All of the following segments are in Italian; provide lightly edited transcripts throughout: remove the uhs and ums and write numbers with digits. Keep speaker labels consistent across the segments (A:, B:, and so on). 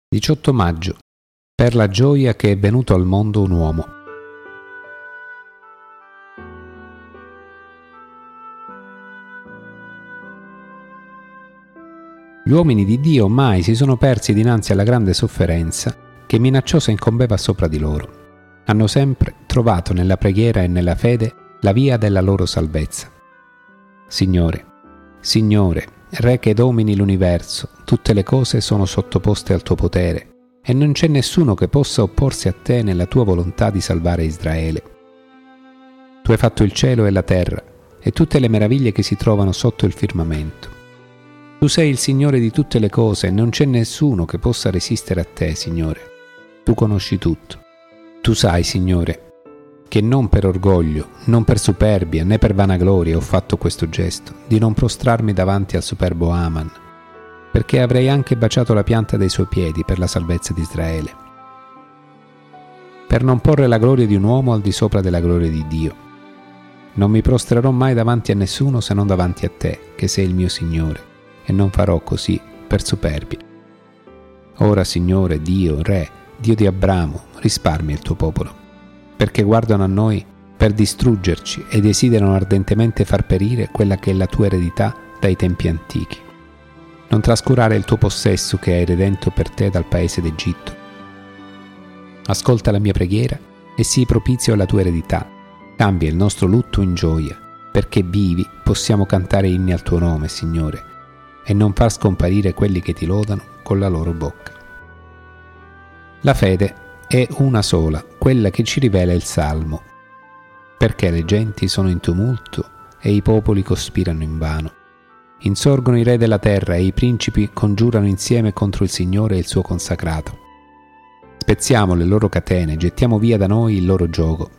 A: 18 maggio. Per la gioia che è venuto al mondo un uomo. Gli uomini di Dio mai si sono persi dinanzi alla grande sofferenza che minacciosa incombeva sopra di loro. Hanno sempre trovato nella preghiera e nella fede la via della loro salvezza. Signore, Signore, Re che domini l'universo, tutte le cose sono sottoposte al tuo potere e non c'è nessuno che possa opporsi a te nella tua volontà di salvare Israele. Tu hai fatto il cielo e la terra e tutte le meraviglie che si trovano sotto il firmamento. Tu sei il Signore di tutte le cose e non c'è nessuno che possa resistere a te, Signore. Tu conosci tutto. Tu sai, Signore, che non per orgoglio, non per superbia, né per vanagloria ho fatto questo gesto, di non prostrarmi davanti al superbo Aman, perché avrei anche baciato la pianta dei suoi piedi per la salvezza di Israele, per non porre la gloria di un uomo al di sopra della gloria di Dio. Non mi prostrerò mai davanti a nessuno se non davanti a te, che sei il mio Signore, e non farò così per superbia. Ora, Signore, Dio, Re, Dio di Abramo, risparmia il tuo popolo, perché guardano a noi per distruggerci e desiderano ardentemente far perire quella che è la tua eredità dai tempi antichi. Non trascurare il tuo possesso che hai redento per te dal paese d'Egitto. Ascolta la mia preghiera e sii propizio alla tua eredità. Cambia il nostro lutto in gioia, perché vivi possiamo cantare inni al tuo nome, Signore, e non far scomparire quelli che ti lodano con la loro bocca. La fede è una sola, quella che ci rivela il Salmo. Perché le genti sono in tumulto e i popoli cospirano invano. Insorgono i re della terra e i principi congiurano insieme contro il Signore e il suo consacrato. Spezziamo le loro catene, gettiamo via da noi il loro giogo.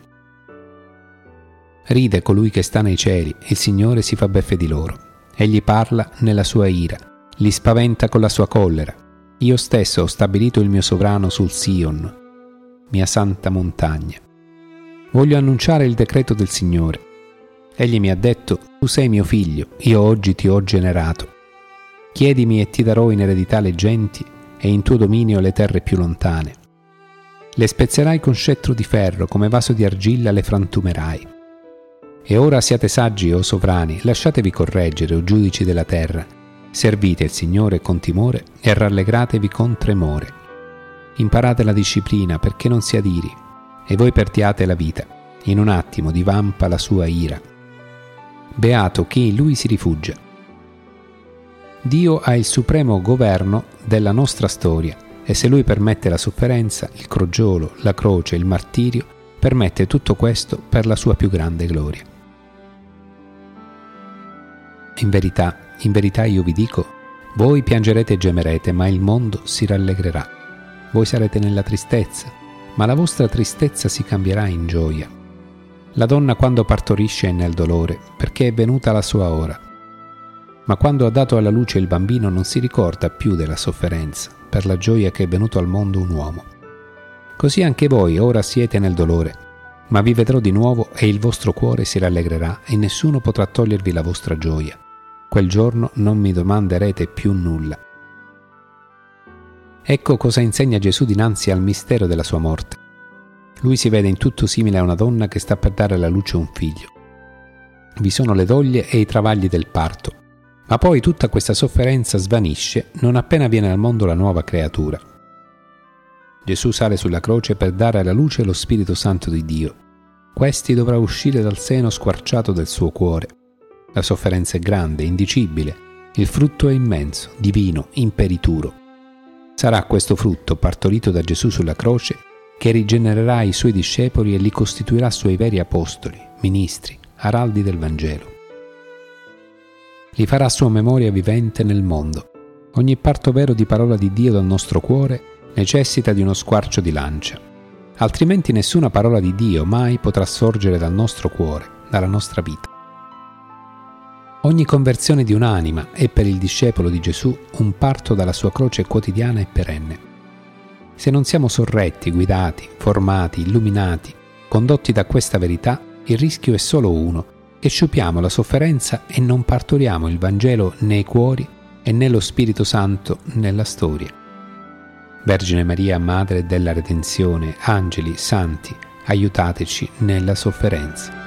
A: Ride colui che sta nei cieli, il Signore si fa beffe di loro. Egli parla nella sua ira, li spaventa con la sua collera. Io stesso ho stabilito il mio sovrano sul Sion, mia santa montagna. Voglio annunciare il decreto del Signore. Egli mi ha detto: tu sei mio figlio, io oggi ti ho generato. Chiedimi e ti darò in eredità le genti e in tuo dominio le terre più lontane. Le spezzerai con scettro di ferro, come vaso di argilla le frantumerai. E ora siate saggi, o sovrani, lasciatevi correggere, o giudici della terra. Servite il Signore con timore e rallegratevi con tremore. Imparate la disciplina perché non si adiri, e voi perdiate la vita. In un attimo divampa la sua ira. Beato chi in lui si rifugia. Dio ha il supremo governo della nostra storia, e se lui permette la sofferenza, il crogiolo, la croce, il martirio, permette tutto questo per la sua più grande gloria. In verità io vi dico, voi piangerete e gemerete, ma il mondo si rallegrerà. Voi sarete nella tristezza, ma la vostra tristezza si cambierà in gioia. La donna quando partorisce è nel dolore, perché è venuta la sua ora. Ma quando ha dato alla luce il bambino non si ricorda più della sofferenza, per la gioia che è venuto al mondo un uomo. Così anche voi ora siete nel dolore, ma vi vedrò di nuovo e il vostro cuore si rallegrerà e nessuno potrà togliervi la vostra gioia. Quel giorno non mi domanderete più nulla. Ecco cosa insegna Gesù dinanzi al mistero della sua morte. Lui si vede in tutto simile a una donna che sta per dare alla luce un figlio. Vi sono le doglie e i travagli del parto, ma poi tutta questa sofferenza svanisce non appena viene al mondo la nuova creatura. Gesù sale sulla croce per dare alla luce lo Spirito Santo di Dio. Questi dovrà uscire dal seno squarciato del suo cuore. La sofferenza è grande, indicibile, il frutto è immenso, divino, imperituro. Sarà questo frutto, partorito da Gesù sulla croce, che rigenererà i suoi discepoli e li costituirà suoi veri apostoli, ministri, araldi del Vangelo. Li farà sua memoria vivente nel mondo. Ogni parto vero di parola di Dio dal nostro cuore necessita di uno squarcio di lancia. Altrimenti nessuna parola di Dio mai potrà sorgere dal nostro cuore, dalla nostra vita. Ogni conversione di un'anima è per il discepolo di Gesù un parto dalla sua croce quotidiana e perenne. Se non siamo sorretti, guidati, formati, illuminati, condotti da questa verità, il rischio è solo uno, che sciupiamo la sofferenza e non partoriamo il Vangelo nei cuori e nello Spirito Santo nella storia. Vergine Maria, Madre della Redenzione, angeli, santi, aiutateci nella sofferenza.